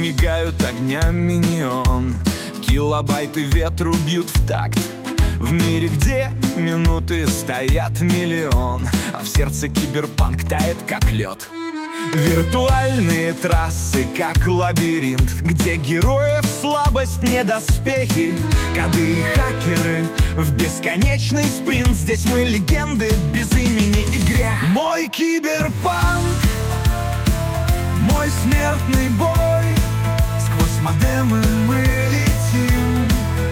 мигают огнями неон. Килобайты ветру бьют в такт. В мире, где минуты стоят миллион, а в сердце киберпанк тает, как лед. Виртуальные трассы, как лабиринт, где героев слабость не доспехи, коды и хакеры в бесконечный спринт. Здесь мы легенды без имени и грех. Мой киберпанк, мой смертный бой, сквозь модемы мы летим.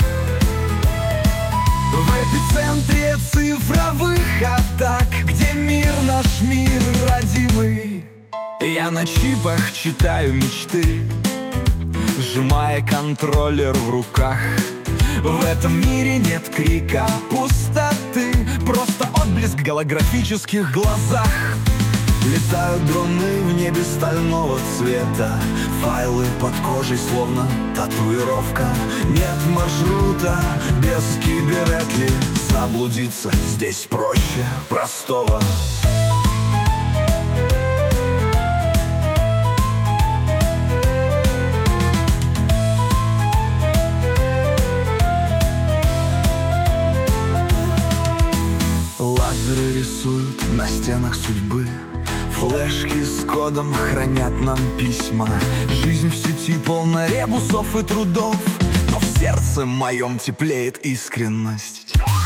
В эпицентре цифровых атак, где мир наш мир родимый. Я на чипах читаю мечты, сжимая контроллер в руках. В этом мире нет крика пустоты, просто отблеск в голографических глазах. Летают дроны в небе стального цвета, файлы под кожей словно татуировка. Нет маршрута без киберетли, заблудиться здесь проще простого. Лазеры рисуют на стенах судьбы, флешки с кодом хранят нам письма. Жизнь в сети полна ребусов и трудов, но в сердце моем теплеет искренность.